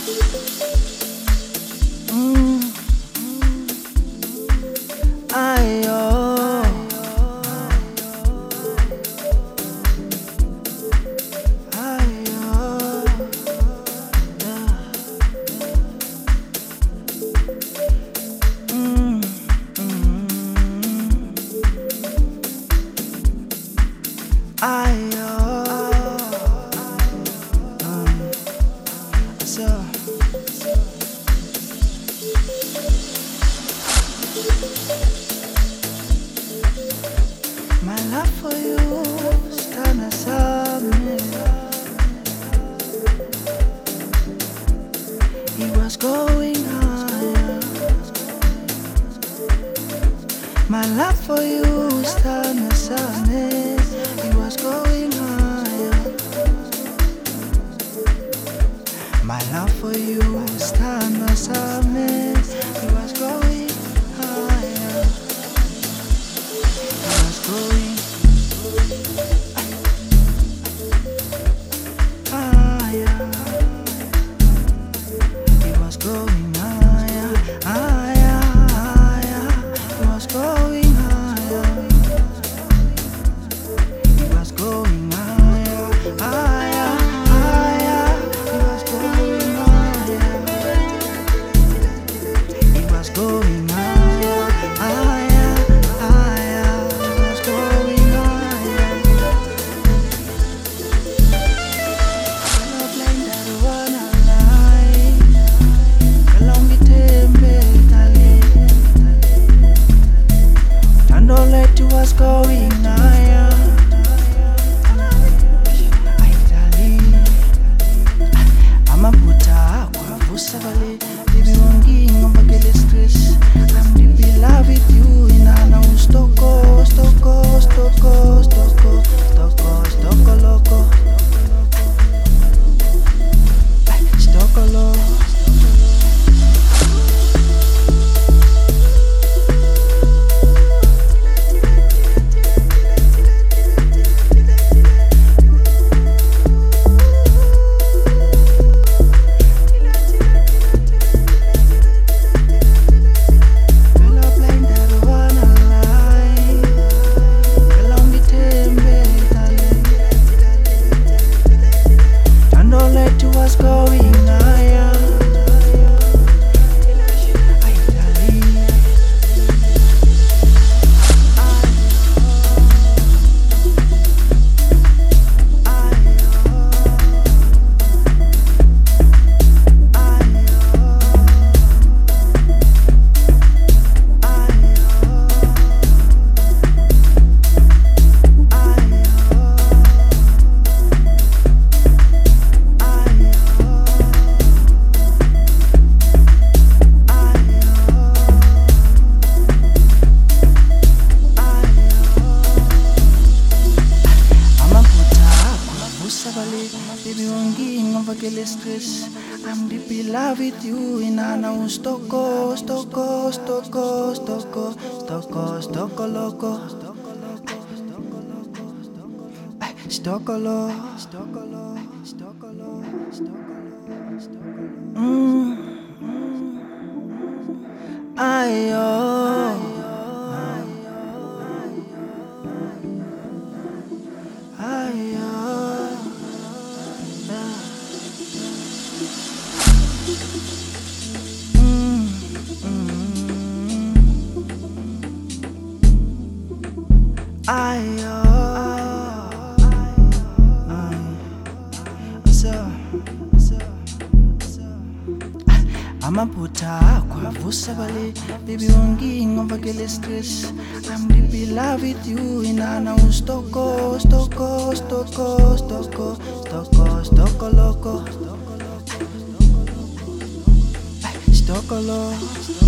My love for you is kinda something. It was going higher. My love for you is kinda something. It was going higher. My love for you is kinda something. It was going higher. It was going higher. It was going higher, higher, higher. It was going higher. It was going higher, higher, higher. It was going higher. It was going higher, higher, higher. It was going higher. Hello, blind, I don't wanna lie. Along the and don't let you was going higher. I'm a puta, vusa vale. Baby, wongi ngambakele stress. I'm deep in love with you. Inana stoko, stoko, stoko, stoko, stoko, stoko loco, stoko loco. Baby, wongi ngambakele stress. I'm deep in love with you. Inana stoko, stoko, stoko, stoko, stoko, stoko loco, stoko loco, stoko loco, stoko loco, stoko loco. Ayo. Amaputa kwa vusa vale. Baby, wongi ngambakele stress. I'm deep in love with you. Inana stoko, stoko, stoko, stoko, stoko, stoko loco, stoko loco.